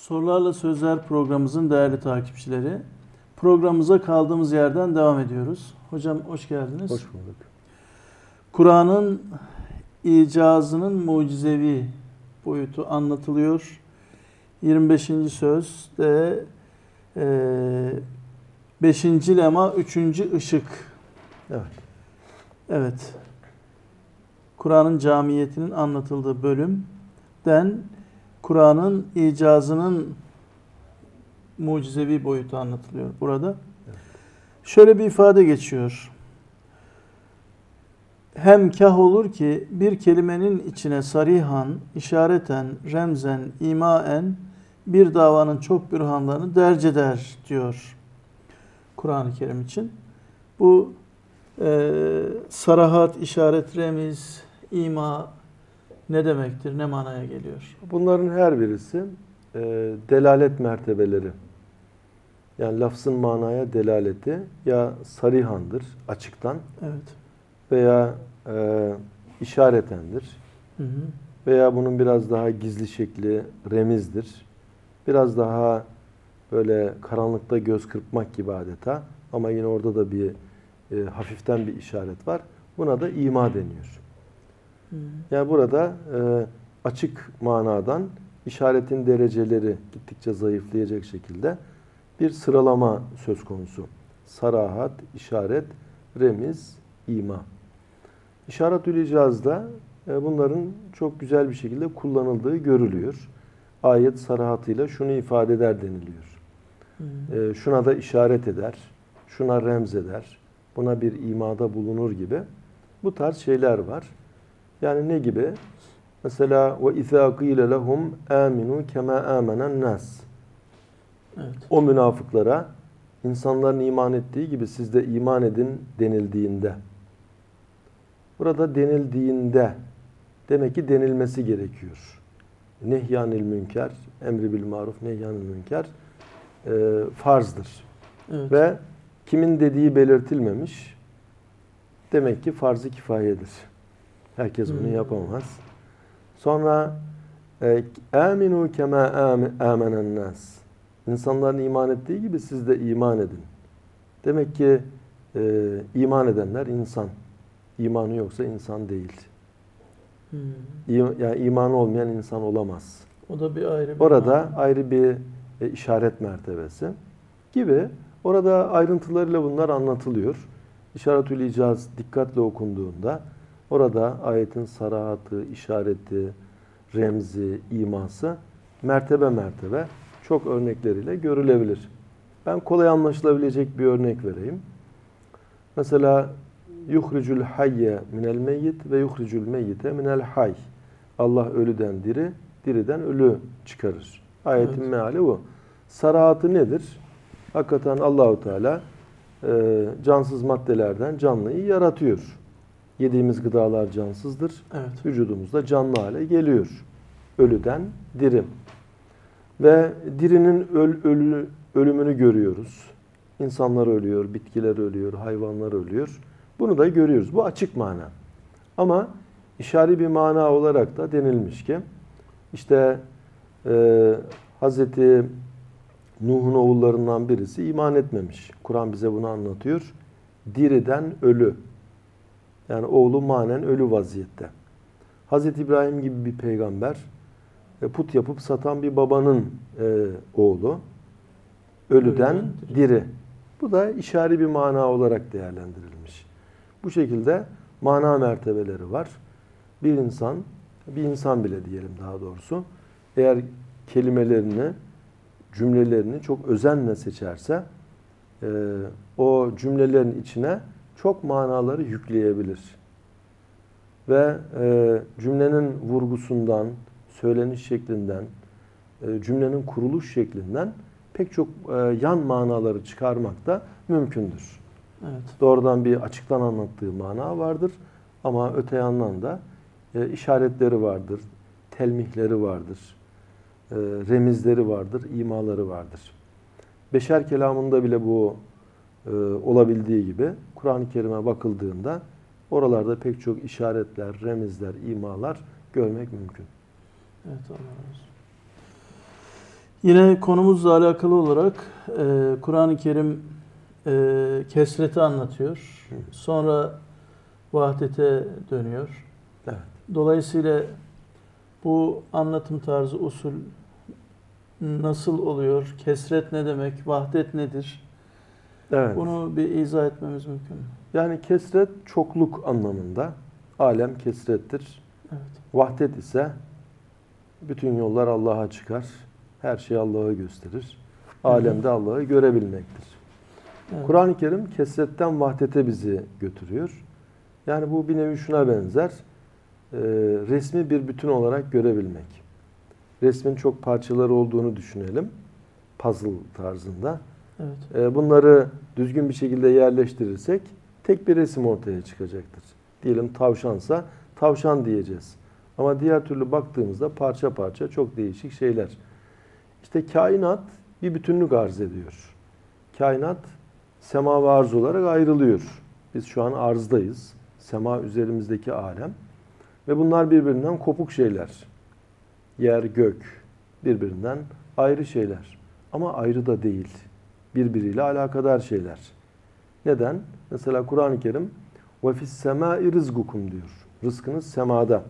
Sorularla Sözler programımızın değerli takipçileri, programımıza kaldığımız yerden devam ediyoruz. Hocam hoş geldiniz. Hoş bulduk. Kur'an'ın icazının mucizevi boyutu anlatılıyor. 25. sözde 5. lema 3. ışık. Evet. Evet. Kur'an'ın camiyetinin anlatıldığı bölümden Kur'an'ın icazının mucizevi boyutu anlatılıyor burada. Evet. Şöyle bir ifade geçiyor. Hem kah olur ki bir kelimenin içine sarihan, işareten, remzen, imaen bir davanın çok bürhanlarını derc eder diyor Kur'an-ı Kerim için. Bu sarahat, işaret, remiz, ima ne demektir, ne manaya geliyor? Bunların her birisi delalet mertebeleri. Yani lafzın manaya delaleti ya sarihandır, açıktan Evet. veya işaretendir. Hı hı. Veya bunun biraz daha gizli şekli remizdir. Biraz daha böyle karanlıkta göz kırpmak gibi adeta. Ama yine orada da bir hafiften bir işaret var. Buna da ima deniyor. Hı. Yani burada açık manadan işaretin dereceleri gittikçe zayıflayacak şekilde bir sıralama söz konusu. Sarahat, işaret, remiz, ima. İşaretül icazda bunların çok güzel bir şekilde kullanıldığı görülüyor. Ayet sarahatıyla şunu ifade eder deniliyor. Şuna da işaret eder, şuna remz eder, buna bir imada bulunur gibi. Bu tarz şeyler var. Yani ne gibi? Mesela ve izâ qîle lehum âminû kemâ âmenen nâs. Evet. O münafıklara insanların iman ettiği gibi siz de iman edin denildiğinde. Burada denildiğinde demek ki denilmesi gerekiyor. Nehyanil münker, emri bil maruf, nehyanil münker farzdır. Evet. Ve kimin dediği belirtilmemiş. Demek ki farz-ı kifayedir. Herkes bunu yapamaz. Sonra aminu kema amenen nas. İnsanların iman ettiği gibi siz de iman edin. Demek ki iman edenler insan. İmanı yoksa insan değil. Yani imanı olmayan insan olamaz. O da bir ayrı bir Orada mana. ayrı bir işaret mertebesi gibi. Orada ayrıntılarıyla bunlar anlatılıyor. İşaretül icaz dikkatle okunduğunda orada ayetin sarahatı, işareti, remzi, iması mertebe mertebe çok örnekleriyle görülebilir. Ben kolay anlaşılabilecek bir örnek vereyim. Mesela yuhricul hayye minel meyyit ve yuhricul meyyite minel hayy. Allah ölüden diri, diriden ölü çıkarır. Ayetin meali bu. Sarahatı nedir? Hakikaten Allahu Teala cansız maddelerden canlıyı yaratıyor. Yediğimiz gıdalar cansızdır. Evet. Vücudumuzda canlı hale geliyor. Ölüden dirim. Ve dirinin ölümünü görüyoruz. İnsanlar ölüyor, bitkiler ölüyor, hayvanlar ölüyor. Bunu da görüyoruz. Bu açık mana. Ama işari bir mana olarak da denilmiş ki işte Hazreti Nuh'un oğullarından birisi iman etmemiş. Kur'an bize bunu anlatıyor. Diriden ölü. Yani oğlu manen ölü vaziyette. Hazreti İbrahim gibi bir peygamber put yapıp satan bir babanın oğlu. Ölüden diri. Bu da işari bir mana olarak değerlendirilmiş. Bu şekilde mana mertebeleri var. Bir insan bile diyelim daha doğrusu, eğer kelimelerini, cümlelerini çok özenle seçerse o cümlelerin içine çok manaları yükleyebilir. Ve cümlenin vurgusundan, söyleniş şeklinden, cümlenin kuruluş şeklinden pek çok yan manaları çıkarmak da mümkündür. Evet. Doğrudan bir açıktan anlattığı mana vardır. Ama öte yandan da işaretleri vardır, telmihleri vardır, remizleri vardır, imaları vardır. Beşer kelamında bile bu olabildiği gibi Kur'an-ı Kerim'e bakıldığında oralarda pek çok işaretler, remizler, imalar görmek mümkün. Evet, Allah razı olsun. Yine konumuzla alakalı olarak Kur'an-ı Kerim kesreti anlatıyor. Sonra vahdete dönüyor. Evet. Dolayısıyla bu anlatım tarzı, usul nasıl oluyor? Kesret ne demek? Vahdet nedir? Evet. Bunu bir izah etmemiz mümkün mü? Yani kesret çokluk anlamında. Alem kesrettir. Evet. Vahdet ise bütün yollar Allah'a çıkar. Her şey Allah'ı gösterir. Alemde Allah'ı görebilmektir. Evet. Kur'an-ı Kerim kesretten vahdete bizi götürüyor. Yani bu bir nevi şuna benzer. Resmi bir bütün olarak görebilmek. Resmin çok parçaları olduğunu düşünelim. Puzzle tarzında. Evet. Bunları düzgün bir şekilde yerleştirirsek tek bir resim ortaya çıkacaktır. Diyelim tavşansa tavşan diyeceğiz. Ama diğer türlü baktığımızda parça parça çok değişik şeyler. İşte kainat bir bütünlük arz ediyor. Kainat sema ve arz olarak ayrılıyor. Biz şu an arzdayız. Sema üzerimizdeki alem. Ve bunlar birbirinden kopuk şeyler. Yer, gök birbirinden ayrı şeyler. Ama ayrı da değil. Birbiriyle alakadar şeyler. Neden? Mesela Kur'an-ı Kerim وَفِي السَّمَاءِ رِزْقُكُمْ diyor. Rızkınız semada.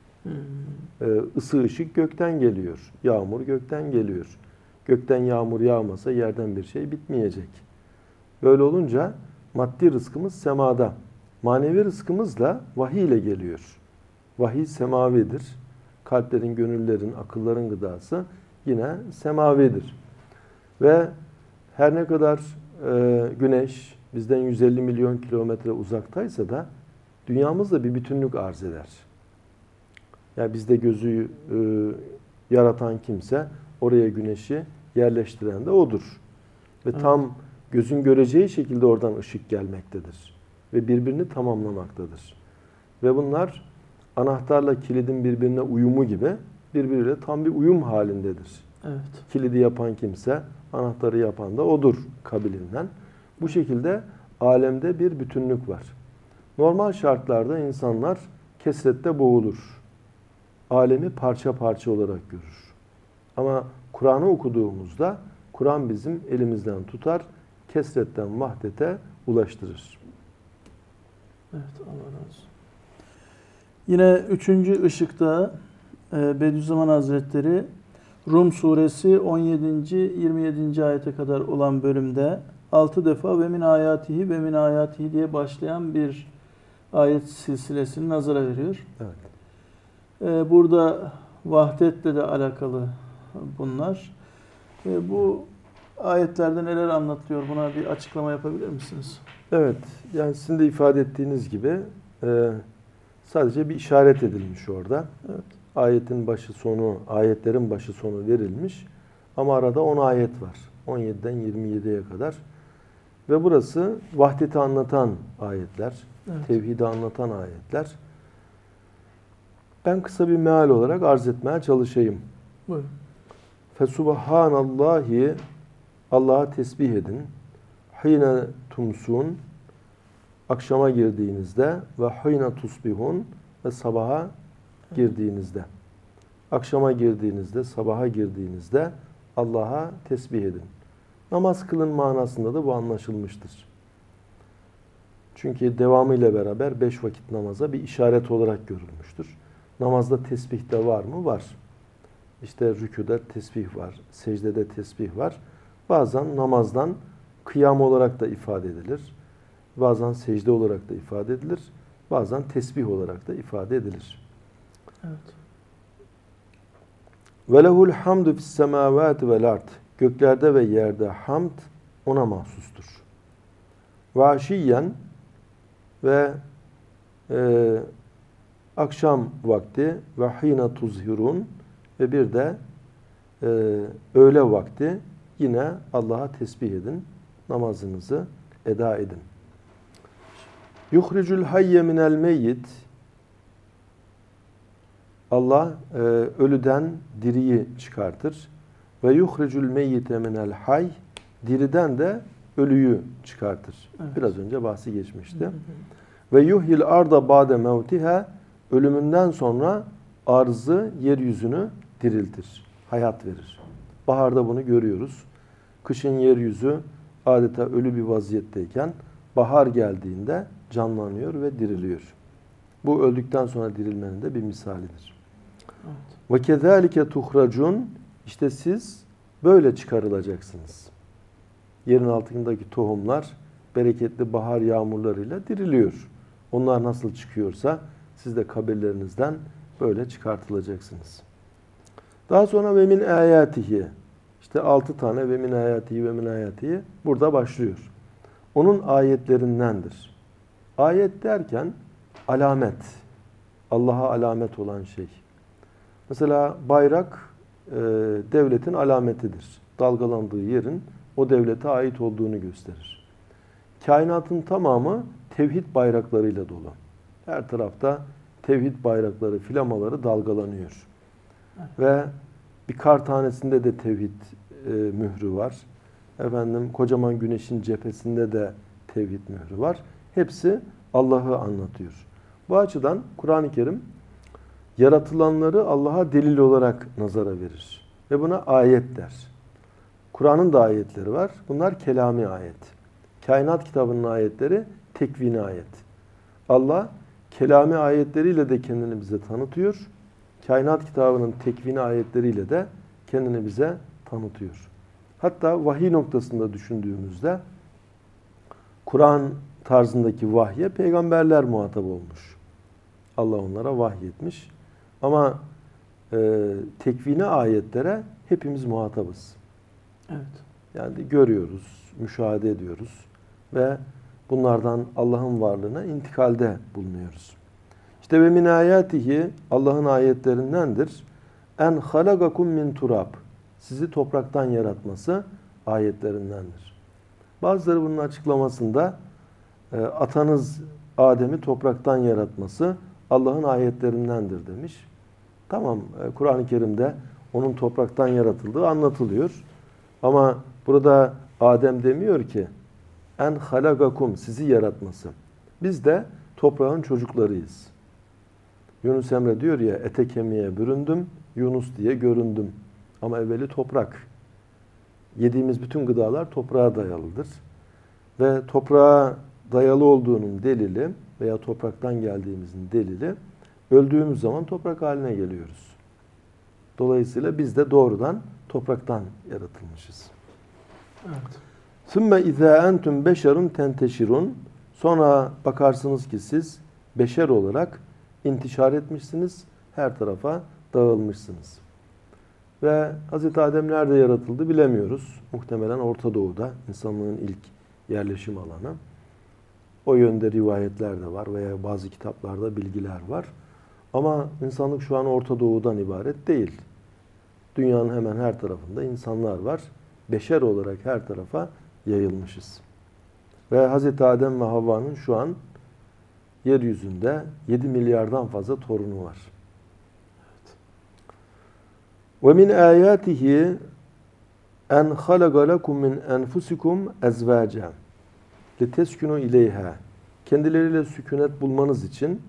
Isı ışık gökten geliyor. Yağmur gökten geliyor. Gökten yağmur yağmasa yerden bir şey bitmeyecek. Böyle olunca maddi rızkımız semada. Manevi rızkımız da vahiy ile geliyor. Vahiy semavidir. Kalplerin, gönüllerin, akılların gıdası yine semavidir. Ve her ne kadar güneş bizden 150 milyon kilometre uzaktaysa da dünyamızda bir bütünlük arz eder. Yani bizde gözü yaratan kimse oraya güneşi yerleştiren de odur. Ve tam gözün göreceği şekilde oradan ışık gelmektedir. Ve birbirini tamamlamaktadır. Ve bunlar anahtarla kilidin birbirine uyumu gibi birbiriyle tam bir uyum halindedir. Evet. Kilidi yapan kimse, anahtarı yapan da odur kabilinden. Bu şekilde alemde bir bütünlük var. Normal şartlarda insanlar kesrette boğulur. Alemi parça parça olarak görür. Ama Kur'an'ı okuduğumuzda Kur'an bizim elimizden tutar, kesretten vahdete ulaştırır. Evet, Allah razı olsun. Yine 3. ışıkta Bediüzzaman Hazretleri Rum suresi 17. 27. ayete kadar olan bölümde 6 defa ve min ayatihi diye başlayan bir ayet silsilesini nazara veriyor. Evet. Burada vahdetle de alakalı bunlar. Bu ayetlerde neler anlatılıyor? Buna bir açıklama yapabilir misiniz? Evet, yani sizin de ifade ettiğiniz gibi sadece bir işaret edilmiş orada. Evet. Ayetin başı sonu, ayetlerin başı sonu verilmiş. Ama arada 10 ayet var. 17'den 27'ye kadar. Ve burası vahdeti anlatan ayetler, Evet. tevhidi anlatan ayetler. Ben kısa bir meal olarak arz etmeye çalışayım. Buyurun. Fesubhanallahi, Allah'a tesbih edin. Hine tumsun, akşama girdiğinizde, ve hine tusbihun, ve sabaha girdiğinizde. Akşama girdiğinizde, sabaha girdiğinizde Allah'a tesbih edin. Namaz kılın manasında da bu anlaşılmıştır. Çünkü devamıyla beraber 5 vakit namaza bir işaret olarak görülmüştür. Namazda tesbih de var mı? Var. İşte rükûda tesbih var, secdede tesbih var. Bazen namazdan kıyam olarak da ifade edilir. Bazen secde olarak da ifade edilir. Bazen tesbih olarak da ifade edilir. Evet. Ve lehul hamdu fis semavati vel ard. Göklerde ve yerde hamd ona mahsustur. Ve aşiyen ve akşam vakti ve hina tuzhirun ve bir de öğle vakti yine Allah'a tesbih edin. Namazınızı eda edin. Yuhricul hayye minel meyyit. Allah ölüden diriyi çıkartır. Ve yuhricul meyyite minel hay. Diriden de ölüyü çıkartır. Evet. Biraz önce bahsi geçmişti. Ve yuhyil arda ba'de mevtiha. Ölümünden sonra arzı, yeryüzünü diriltir. Hayat verir. Baharda bunu görüyoruz. Kışın yeryüzü adeta ölü bir vaziyetteyken bahar geldiğinde canlanıyor ve diriliyor. Bu öldükten sonra dirilmenin de bir misalidir. Ve kezalike tuhracun, işte siz böyle çıkarılacaksınız. Yerin altındaki tohumlar bereketli bahar yağmurlarıyla diriliyor. Onlar nasıl çıkıyorsa siz de kabirlerinizden böyle çıkartılacaksınız. Daha sonra ve min ayatihi, işte 6 tane ve min ayatihi ve min ayatihi burada başlıyor. Onun ayetlerindendir. Ayet derken alamet, Allah'a alamet olan şey. Mesela bayrak devletin alametidir. Dalgalandığı yerin o devlete ait olduğunu gösterir. Kainatın tamamı tevhid bayraklarıyla dolu. Her tarafta tevhid bayrakları, flamaları dalgalanıyor. Ve bir kar tanesinde de tevhid mührü var. Efendim, kocaman güneşin cephesinde de tevhid mührü var. Hepsi Allah'ı anlatıyor. Bu açıdan Kur'an-ı Kerim yaratılanları Allah'a delil olarak nazara verir. Ve buna ayet der. Kur'an'ın da ayetleri var. Bunlar kelami ayet. Kainat kitabının ayetleri tekvini ayet. Allah kelami ayetleriyle de kendini bize tanıtıyor. Kainat kitabının tekvini ayetleriyle de kendini bize tanıtıyor. Hatta vahiy noktasında düşündüğümüzde Kur'an tarzındaki vahye peygamberler muhatap olmuş. Allah onlara vahyetmiş. Ama tekvini ayetlere hepimiz muhatabız. Evet. Yani görüyoruz, müşahede ediyoruz ve bunlardan Allah'ın varlığına intikalde bulunuyoruz. İşte ve min ayatihi, Allah'ın ayetlerindendir. En halagakum min turab. Sizi topraktan yaratması ayetlerindendir. Bazıları bunun açıklamasında atanız Adem'i topraktan yaratması Allah'ın ayetlerindendir demiş. Tamam, Kur'an-ı Kerim'de onun topraktan yaratıldığı anlatılıyor. Ama burada Adem demiyor ki en halagakum, sizi yaratması. Biz de toprağın çocuklarıyız. Yunus Emre diyor ya, ete kemiğe büründüm, Yunus diye göründüm. Ama evveli toprak. Yediğimiz bütün gıdalar toprağa dayalıdır. Ve toprağa dayalı olduğunun delili veya topraktan geldiğimizin delili, öldüğümüz zaman toprak haline geliyoruz. Dolayısıyla biz de doğrudan topraktan yaratılmışız. Evet. ثُمَّ اِذَا اَنْتُمْ بَشَرٌ تَنْتَشِرُونَ. Sonra bakarsınız ki siz beşer olarak intişar etmişsiniz, her tarafa dağılmışsınız. Ve Hz. Adem nerede yaratıldı bilemiyoruz. Muhtemelen Orta Doğu'da, insanlığın ilk yerleşim alanı. O yönde rivayetler de var veya bazı kitaplarda bilgiler var. Ama insanlık şu an Orta Doğu'dan ibaret değil. Dünyanın hemen her tarafında insanlar var. Beşer olarak her tarafa yayılmışız. Ve Hz. Adem ve Havva'nın şu an yeryüzünde 7 milyardan fazla torunu var. Ve min ayatihi en halaga lekum min enfusikum ezvaca liteskunu ileyha. Kendileriyle sükunet bulmanız için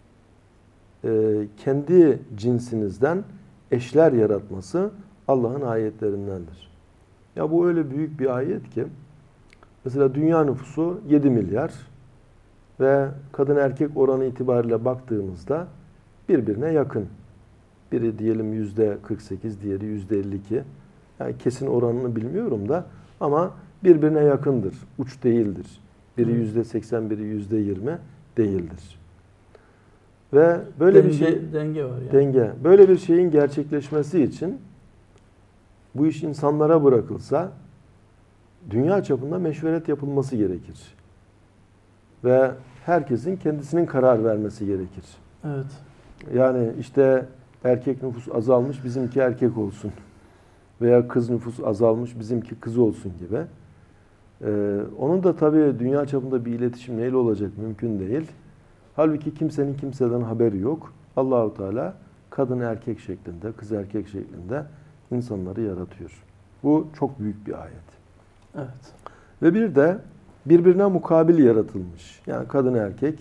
kendi cinsinizden eşler yaratması Allah'ın ayetlerindendir. Ya bu öyle büyük bir ayet ki, mesela dünya nüfusu 7 milyar ve kadın erkek oranı itibariyle baktığımızda birbirine yakın. Biri diyelim %48, diğeri %52. Yani kesin oranını bilmiyorum da ama birbirine yakındır. Uç değildir. Biri %80, biri %20 değildir. Ve böyle bir şey, denge var yani. denge. Böyle bir şeyin gerçekleşmesi için bu iş insanlara bırakılsa dünya çapında meşveret yapılması gerekir. Ve herkesin kendisinin karar vermesi gerekir. Evet. Yani işte erkek nüfus azalmış, bizimki erkek olsun. Veya kız nüfus azalmış, bizimki kız olsun gibi. Onun da tabii dünya çapında bir iletişim neyle olacak mümkün değil. Halbuki kimsenin kimseden haberi yok. Allahu Teala kadın erkek şeklinde, kız erkek şeklinde insanları yaratıyor. Bu çok büyük bir ayet. Evet. Ve bir de birbirine mukabil yaratılmış. Yani kadın erkek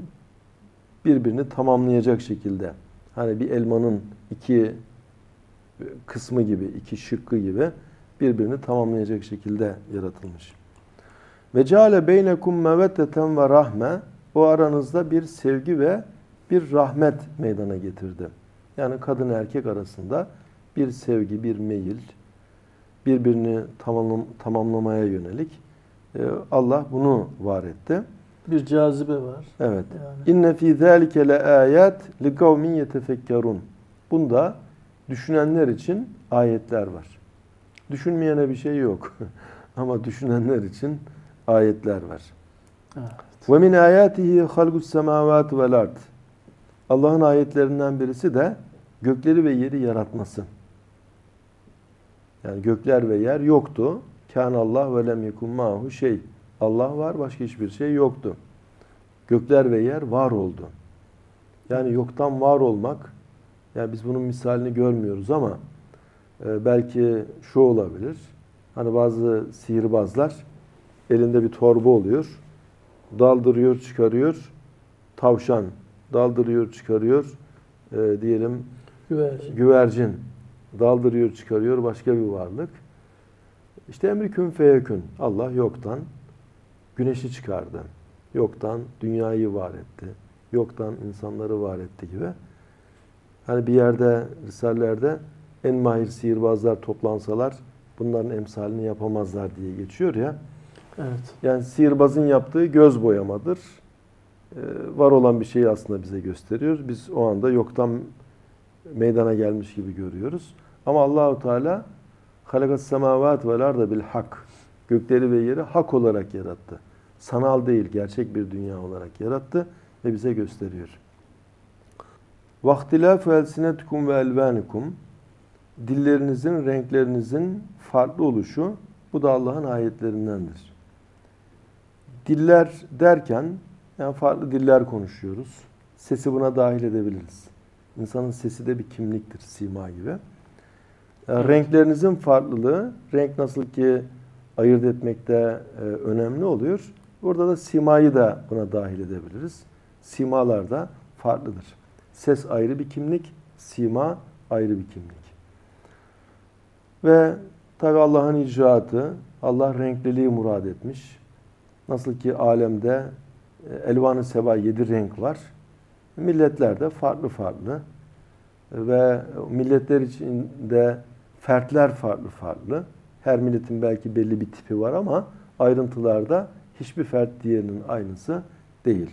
birbirini tamamlayacak şekilde. Hani bir elmanın iki kısmı gibi, iki şıkkı gibi birbirini tamamlayacak şekilde yaratılmış. Ve ceale beynekum meveddeten ve rahme, o aranızda bir sevgi ve bir rahmet meydana getirdi. Yani kadın erkek arasında bir sevgi, bir meyil, birbirini tamamlamaya yönelik Allah bunu var etti. Bir cazibe var. Evet. Yani. İnne fî zâlike le âyât li kavmin yetefekkerûn. Bunda düşünenler için ayetler var. Düşünmeyene bir şey yok. Ama düşünenler için ayetler var. Evet. Ve min âyâtihi halgus semâvâti vel ard. Allah'ın ayetlerinden birisi de gökleri ve yeri yaratması. Yani gökler ve yer yoktu. Kânallah ve lem yekun mâhu şey. Allah var, başka hiçbir şey yoktu. Gökler ve yer var oldu. Yani yoktan var olmak, yani biz bunun misalini görmüyoruz ama belki şu olabilir. Hani bazı sihirbazlar elinde bir torba oluyor. Daldırıyor, çıkarıyor. Tavşan. Daldırıyor, çıkarıyor. Diyelim güvercin. Daldırıyor, çıkarıyor başka bir varlık. İşte emri kün feyekün. Allah yoktan güneşi çıkardı. Yoktan dünyayı var etti. Yoktan insanları var etti gibi. Hani bir yerde, risalelerde en mahir sihirbazlar toplansalar bunların emsalini yapamazlar diye geçiyor ya. Evet. Yani sihirbazın yaptığı göz boyamadır. Var olan bir şeyi aslında bize gösteriyor. Biz o anda yoktan meydana gelmiş gibi görüyoruz. Ama Allahu Teala halakas semavat vel arda bil hak. Gökleri ve yeri hak olarak yarattı. Sanal değil, gerçek bir dünya olarak yarattı ve bize gösteriyor. Vaktilafu elsinetukum ve elvanikum. Dillerinizin, renklerinizin farklı oluşu, bu da Allah'ın ayetlerindendir. Diller derken, yani farklı diller konuşuyoruz. Sesi buna dahil edebiliriz. İnsanın sesi de bir kimliktir, sima gibi. Yani renklerinizin farklılığı, renk nasıl ki ayırt etmekte önemli oluyor. Burada da simayı da buna dahil edebiliriz. Simalar da farklıdır. Ses ayrı bir kimlik, sima ayrı bir kimlik. Ve tabi Allah'ın icraatı, Allah renkliliği murad etmiş. Nasıl ki alemde elvan-ı seba 7 renk var. Milletlerde farklı farklı. Ve milletler içinde fertler farklı farklı. Her milletin belki belli bir tipi var ama ayrıntılarda hiçbir fert diğerinin aynısı değil.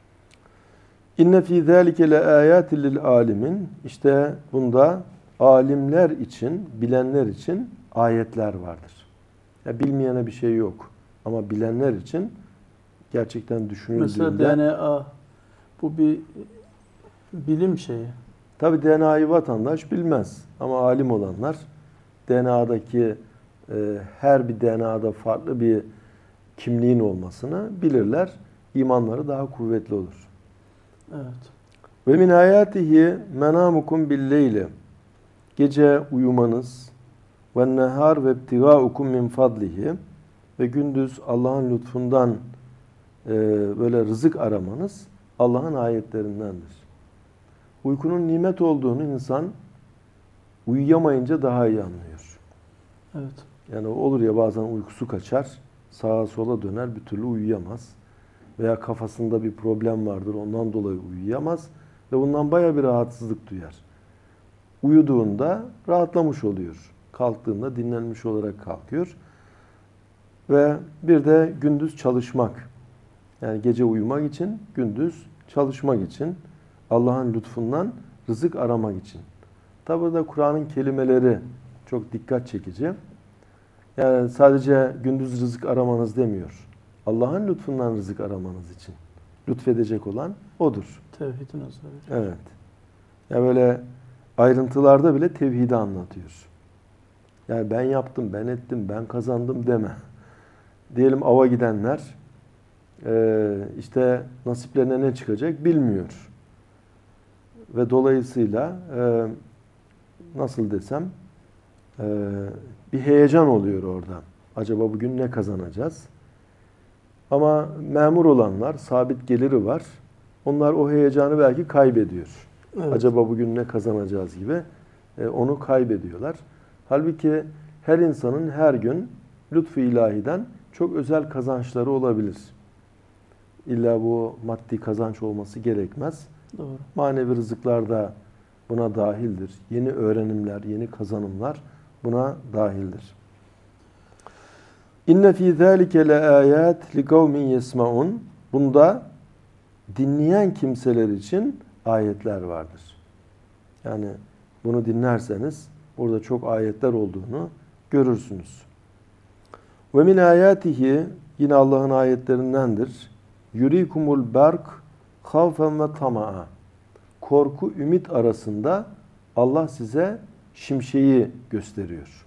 İnne fî zâlike le âyâtin lil âlimin. İşte bunda alimler için, bilenler için ayetler vardır. Ya bilmeyene bir şey yok. Ama bilenler için gerçekten düşünüldüğünde... Mesela DNA, bu bir bilim şeyi. Tabii DNA'yı vatandaş bilmez. Ama alim olanlar DNA'daki her bir DNA'da farklı bir kimliğin olmasını bilirler. İmanları daha kuvvetli olur. Evet. Ve min hayatihi menamukum billeyli. Gece uyumanız ve nehar ve ibtigaukum min fadlihi ve gündüz Allah'ın lütfundan böyle rızık aramanız Allah'ın ayetlerindendir. Uykunun nimet olduğunu insan uyuyamayınca daha iyi anlıyor. Evet. Yani olur ya bazen uykusu kaçar, sağa sola döner, bir türlü uyuyamaz. Veya kafasında bir problem vardır, ondan dolayı uyuyamaz ve bundan baya bir rahatsızlık duyar. Uyuduğunda rahatlamış oluyor. Kalktığında dinlenmiş olarak kalkıyor. Ve bir de gündüz çalışmak. Yani gece uyumak için, gündüz çalışmak için, Allah'ın lütfundan rızık aramak için. Tabi burada Kur'an'ın kelimeleri çok dikkat çekici. Yani sadece gündüz rızık aramanız demiyor. Allah'ın lütfundan rızık aramanız için. Lütfedecek olan O'dur. Tevhidin azabı. Evet. Ya böyle ayrıntılarda bile tevhidi anlatıyor. Yani ben yaptım, ben ettim, ben kazandım deme. Diyelim ava gidenler işte nasiplerine ne çıkacak bilmiyor. Ve dolayısıyla nasıl desem bir heyecan oluyor orada. Acaba bugün ne kazanacağız? Ama memur olanlar, sabit geliri var. Onlar o heyecanı belki kaybediyor. Evet. Acaba bugün ne kazanacağız gibi. onu kaybediyorlar. Halbuki her insanın her gün lütfu ilahiden çok özel kazançları olabilir. İlla bu maddi kazanç olması gerekmez. Doğru. Manevi rızıklar da buna dahildir. Yeni öğrenimler, yeni kazanımlar buna dahildir. İnne fî zâlike leâyât likavmin yesmaun. Bunda dinleyen kimseler için ayetler vardır. Yani bunu dinlerseniz burada çok ayetler olduğunu görürsünüz. Ve min ayatihi, yine Allah'ın ayetlerindendir. Yurikumul berk havfen ve tama'a. Korku, ümit arasında Allah size şimşeği gösteriyor.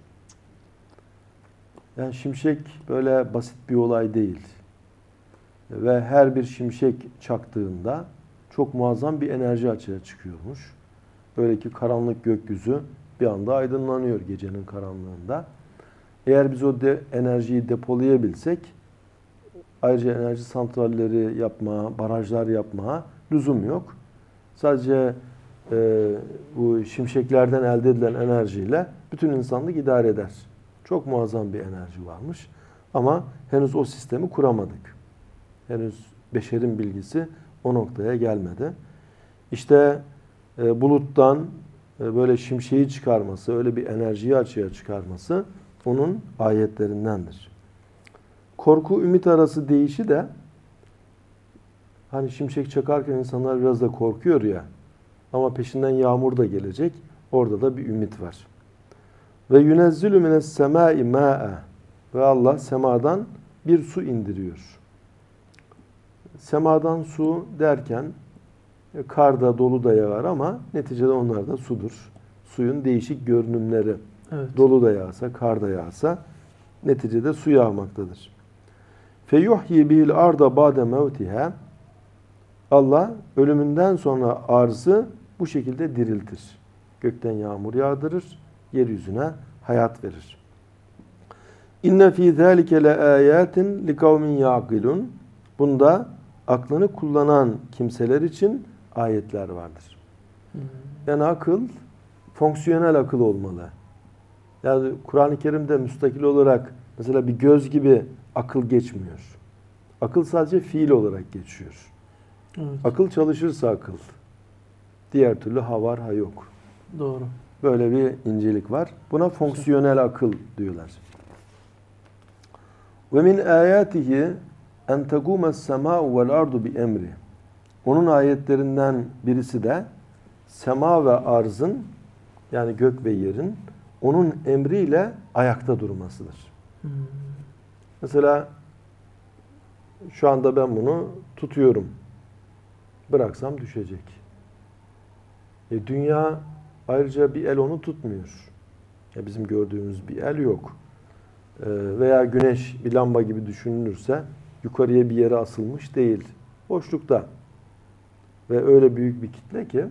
Yani şimşek böyle basit bir olay değil. Ve her bir şimşek çaktığında çok muazzam bir enerji açığa çıkıyormuş. Böyle ki karanlık gökyüzü bir anda aydınlanıyor gecenin karanlığında. Eğer biz o enerjiyi depolayabilsek, ayrıca enerji santralleri yapmaya, barajlar yapmaya lüzum yok. Sadece bu şimşeklerden elde edilen enerjiyle bütün insanlık idare eder. Çok muazzam bir enerji varmış. Ama henüz o sistemi kuramadık. Henüz beşerin bilgisi o noktaya gelmedi. İşte buluttan böyle şimşeği çıkarması, öyle bir enerjiyi açığa çıkarması onun ayetlerindendir. Korku, ümit arası deyişi de hani şimşek çakarken insanlar biraz da korkuyor ya, ama peşinden yağmur da gelecek. Orada da bir ümit var. Ve yunezzilü mines semâi mâ'e. Ve Allah semadan bir su indiriyor. Semadan su derken karda, dolu da yağar ama neticede onlar da sudur. Suyun değişik görünümleri. Evet. Dolu da yağsa, kar da yağsa neticede su yağmaktadır. Feyuhyi bihil arda ba'de mevtiha. Allah ölümünden sonra arzı bu şekilde diriltir. Gökten yağmur yağdırır, yeryüzüne hayat verir. İnne fî zâlike leâyâtin likavmin yâkilun. Bunda aklını kullanan kimseler için ayetler vardır. Yani akıl, fonksiyonel akıl olmalı. Yani Kur'an-ı Kerim'de müstakil olarak mesela bir göz gibi akıl geçmiyor. Akıl sadece fiil olarak geçiyor. Evet. Akıl çalışırsa akıl. Diğer türlü ha var ha yok. Doğru. Böyle bir incelik var. Buna fonksiyonel akıl diyorlar. Ve min ayatihi en tegumes sema'u vel ardu bi emri. Onun ayetlerinden birisi de sema ve arzın, yani gök ve yerin onun emriyle ayakta durmasıdır. Mesela şu anda ben bunu tutuyorum. Bıraksam düşecek. Dünya ayrıca bir el onu tutmuyor. Bizim gördüğümüz bir el yok. Veya güneş bir lamba gibi düşünülürse yukarıya bir yere asılmış değil. Boşlukta. Ve öyle büyük bir kitle ki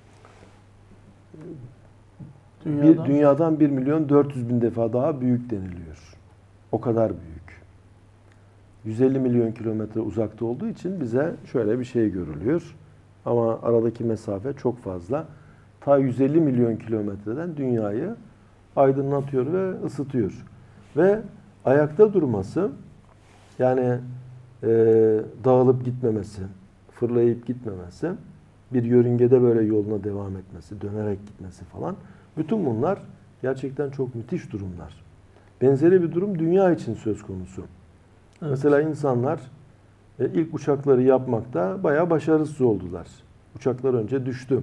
dünyadan 1.400.000 defa daha büyük deniliyor. O kadar büyük. 150 milyon kilometre uzakta olduğu için bize şöyle bir şey görülüyor. Ama aradaki mesafe çok fazla. Ta 150 milyon kilometreden dünyayı aydınlatıyor ve ısıtıyor. Ve ayakta durması, yani dağılıp gitmemesi, fırlayıp gitmemesi, bir yörüngede böyle yoluna devam etmesi, dönerek gitmesi falan. Bütün bunlar gerçekten çok müthiş durumlar. Benzeri bir durum dünya için söz konusu. Evet. Mesela insanlar ilk uçakları yapmakta bayağı başarısız oldular. Uçaklar önce düştü.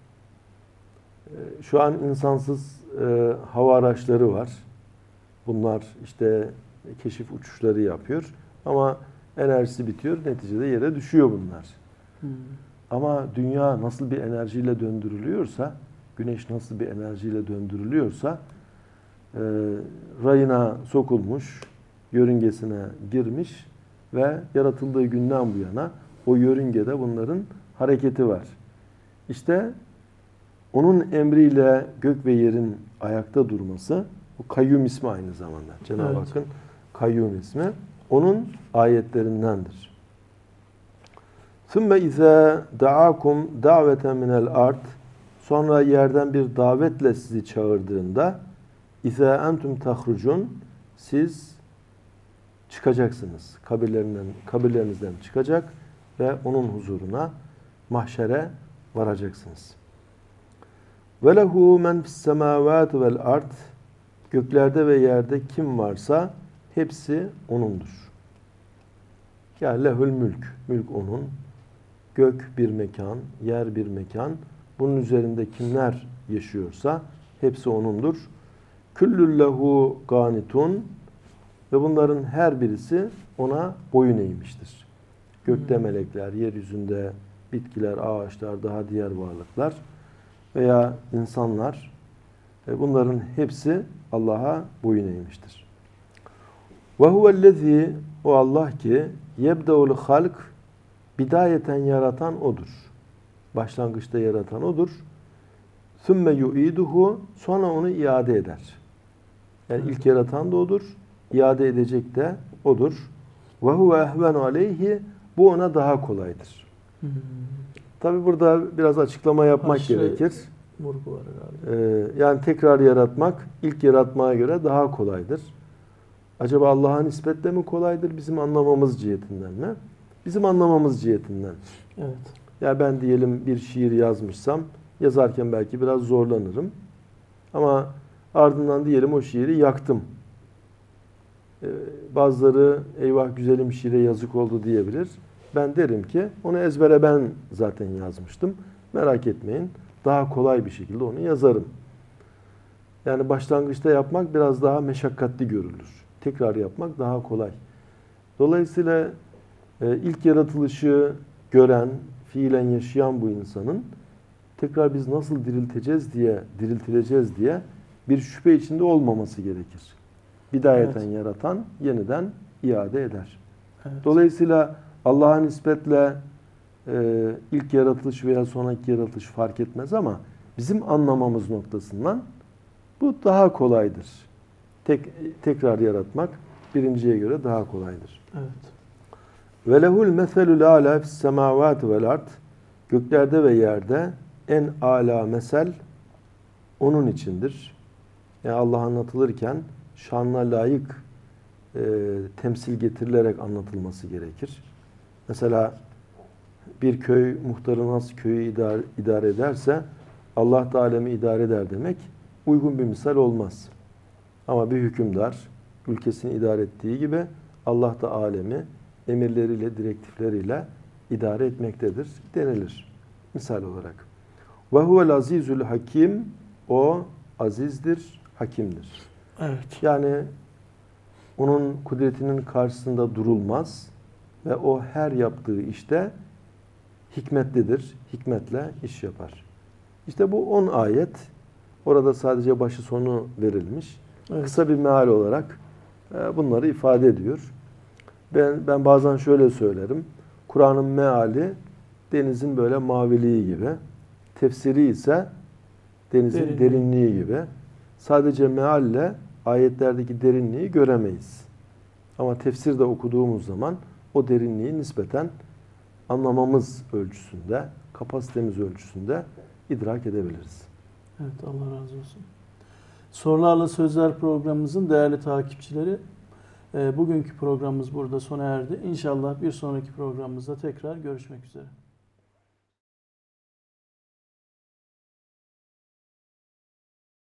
Şu an insansız hava araçları var. Bunlar işte keşif uçuşları yapıyor. Ama enerjisi bitiyor. Neticede yere düşüyor bunlar. Ama dünya nasıl bir enerjiyle döndürülüyorsa, güneş nasıl bir enerjiyle döndürülüyorsa rayına sokulmuş, yörüngesine girmiş ve yaratıldığı günden bu yana o yörüngede bunların hareketi var. İşte onun emriyle gök ve yerin ayakta durması, bu kayyum ismi aynı zamanda. Cenab-ı Hakk'ın kayyum ismi. Onun ayetlerindendir. ثُمَّ اِذَا دَعَاكُمْ دَعْوَةً مِنَ الْاَرْضِ. Sonra yerden bir davetle sizi çağırdığında İzâ entum tahrucun, siz çıkacaksınız. Kabirlerinizden çıkacak ve onun huzuruna, mahşere varacaksınız. Ve lehu men fis semâvâti vel ard, göklerde ve yerde kim varsa hepsi O'nundur. Yani lehül mülk, mülk O'nun. Gök bir mekan, yer bir mekan. Bunun üzerinde kimler yaşıyorsa hepsi O'nundur. Küllül lehu gânitun, ve bunların her birisi O'na boyun eğmiştir. Gökte melekler, yeryüzünde bitkiler, ağaçlar, daha diğer varlıklar veya insanlar, bunların hepsi Allah'a boyun eğmiştir. Ve huvellezî, o Allah ki yebdeul halk, bidayeten yaratan O'dur. Başlangıçta yaratan O'dur. Sümme yu'iduhu, sonra onu iade eder. Yani ilk yaratan da O'dur, iade edecek de O'dur. Ve huve ehvenu aleyhi, bu ona daha kolaydır. Tabi burada biraz açıklama yapmak gerekir. Vurgu var herhalde. Yani tekrar yaratmak ilk yaratmaya göre daha kolaydır. Acaba Allah'a nispetle mi kolaydır, bizim anlamamız cihetinden mi? Bizim anlamamız cihetinden. Evet. Ya ben diyelim bir şiir yazmışsam, yazarken belki biraz zorlanırım. Ama ardından diyelim o şiiri yaktım. Bazıları eyvah güzelim şiire yazık oldu diyebilir. Ben derim ki onu ezbere ben zaten yazmıştım. Merak etmeyin. Daha kolay bir şekilde onu yazarım. Yani başlangıçta yapmak biraz daha meşakkatli görülür. Tekrar yapmak daha kolay. Dolayısıyla ilk yaratılışı gören, fiilen yaşayan bu insanın tekrar biz nasıl diriltileceğiz diye bir şüphe içinde olmaması gerekir. Bidayeten yaratan yeniden iade eder. Evet. Dolayısıyla Allah'a nispetle ilk yaratılış veya sonraki yaratılış fark etmez ama bizim anlamamız noktasından bu daha kolaydır. Tekrar yaratmak birinciye göre daha kolaydır. Evet. Ve lehul meselul âlâ fis semâvâti vel ard, göklerde ve yerde en âlâ mesel onun içindir. Yani Allah anlatılırken şanına layık temsil getirilerek anlatılması gerekir. Mesela bir köy muhtarı nasıl köyü idare ederse Allah da alemi idare eder demek uygun bir misal olmaz. Ama bir hükümdar ülkesini idare ettiği gibi Allah da alemi emirleriyle, direktifleriyle idare etmektedir denilir misal olarak. Ve huvel azizül hakim, o azizdir, hakimdir. Evet. Yani onun kudretinin karşısında durulmaz ve o her yaptığı işte hikmetlidir. Hikmetle iş yapar. İşte bu 10 ayet. Orada sadece başı sonu verilmiş. Evet. Kısa bir meal olarak bunları ifade ediyor. Ben bazen şöyle söylerim. Kur'an'ın meali denizin böyle maviliği gibi. Tefsiri ise denizin derinliği gibi. Sadece mealle ayetlerdeki derinliği göremeyiz. Ama tefsirde okuduğumuz zaman o derinliği nispeten anlamamız ölçüsünde, kapasitemiz ölçüsünde idrak edebiliriz. Evet, Allah razı olsun. Sorularla Sözler programımızın değerli takipçileri, bugünkü programımız burada sona erdi. İnşallah bir sonraki programımızda tekrar görüşmek üzere.